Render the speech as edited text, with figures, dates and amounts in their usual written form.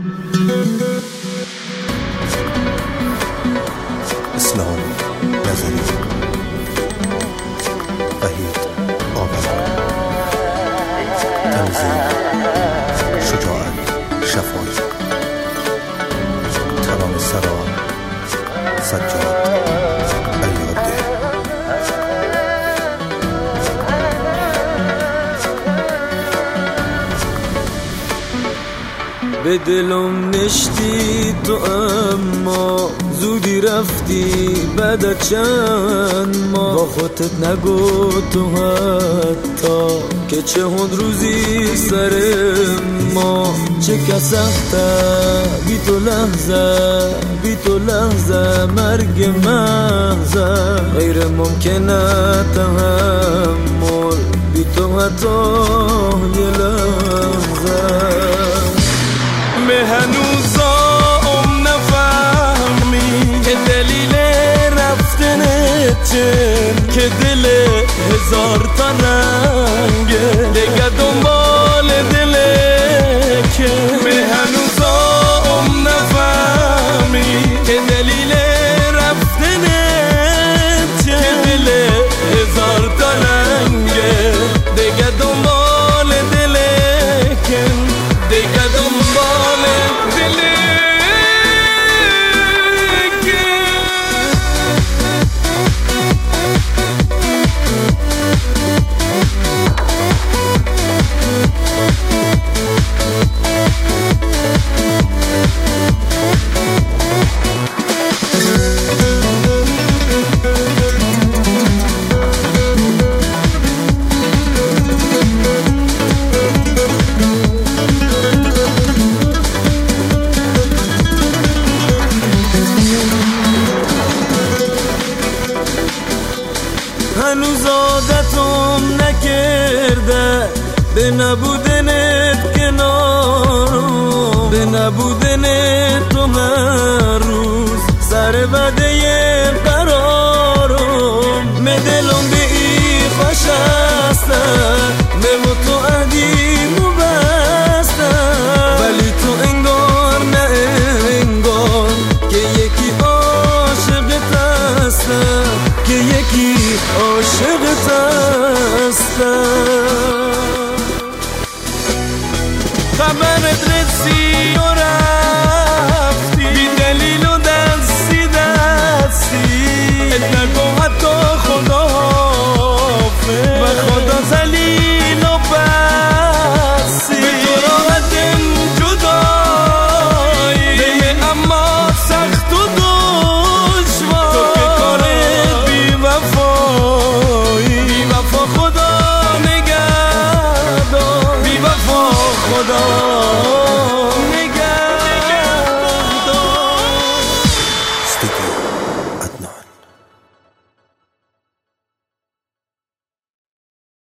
اسلام نظری، وحید آوری، تنظیم شجاعت شفایی، ترانه سرا سجاد ایاده. به دلم نشتی تو اما زودی رفتی بعد از چند ماه. با خودت نگو تو حتی که چه هند روزی سر ما. چه که سخته بی تو لحظه، بی تو لحظه مرگ محضه. غیر ممکنه تحمل بی تو حتی یه لحظه. به هنوزم نفهمی که دلیل رفتن چه، که دل هزار تا رنگه دیگه دنبال دله. که به هنوزم نفهمی که دلیل رفتن چه، که دل هزار تا رنگه دیگه دنبال دله. که دیگه دنبال دله. هنوز عادتم نکرده به نبودنت کنارم، به نبودنت تو هر روز سر بده قرارم. می دلم به ای خوش هسته به تو عدیم و بسته، ولی تو انگار نه انگار که یکی عاشقت هسته، که یکی عاشقت هستم. خبرت رسی و رفتی بی دلیل و دستی دستی. نگو حتی خدا حافظ و خدا ذلیل و بسی. به تو راحتم جدایی به اما سخت و دشوار. تو که کارت بی وفایی، بی وفا خدا نگهدار، بی وفا خدا